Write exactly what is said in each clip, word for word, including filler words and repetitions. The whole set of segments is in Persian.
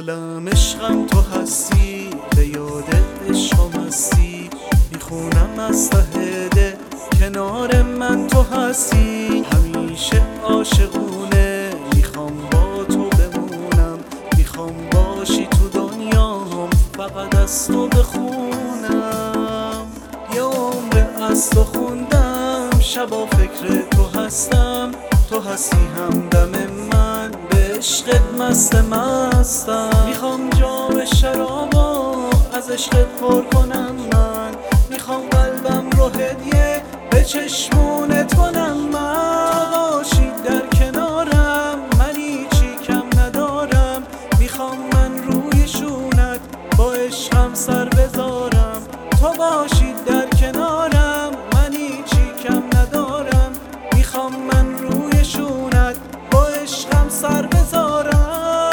عالم عشقم تو هستی، به یاد عشقم هستی، میخونم از ته دل کنار من تو هستی. همیشه عاشقونه میخوام با تو بمونم، میخوام باشی تو دنیام، فقط از تو بخونم. یه عمر از تو خوندم، شبا فکر تو هستم، تو هستی همدم من، به عشقت مست مستم. میخوام جام شرابا از عشقت پر کنم من، میخوام قلبم رو هدیه به چشمونت کنم من. تو باشی در کنارم، من هیچی کم ندارم، میخوام من روی شونت با عشقم سر بذارم. تو باشی در کنارم، من هیچی کم ندارم، میخوام من روی شونت با عشقم سر بذارم.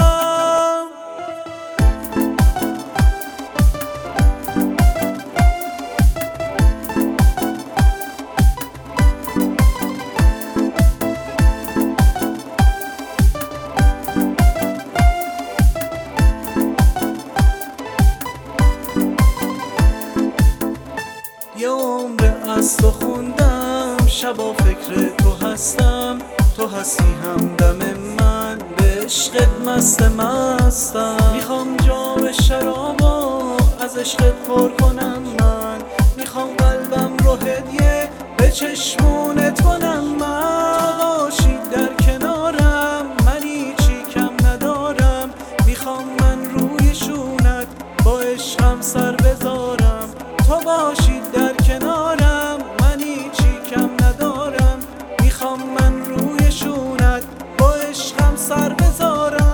یه عمر از تو خوندم، شبا فکر تو هستم، تو هستی همدم من، به عشقت مست مستم. میخوام جام شرابا از عشقت پر کنم من، میخوام قلبم رو هدیه به چشمونت کنم من. تو باشی در کنارم، من هیچی کم ندارم، میخوام من روی شونت با عشقم سر بذارم. تو باشی در کنارم، من هیچی کم ندارم، میخوام من روی شونت با عشقم سر بذارم.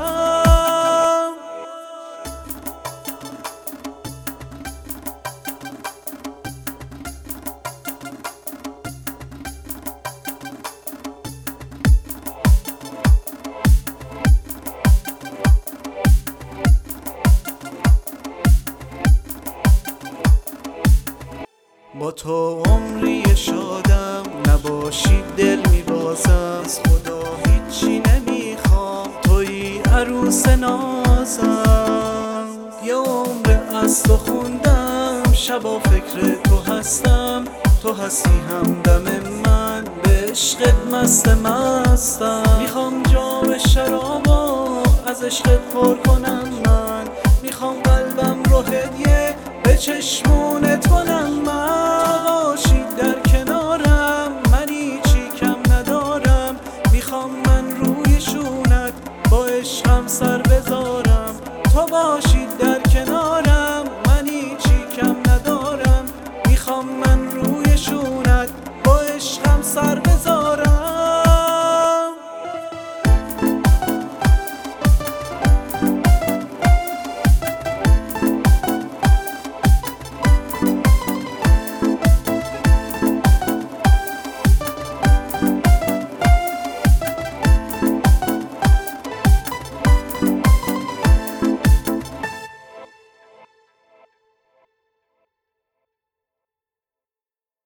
با تو عمری شادم، نباشی دل میبازم، از خدا هیچی نمیخوام، توی عروس نازم. یه عمر از تو خوندم، شبا فکر تو هستم، تو هستی همدم من، به عشقت مست مستم. میخوام جام شرابا از عشقت پر کنم من، میخوام قلبم رو هدیه به چشمونت کنم.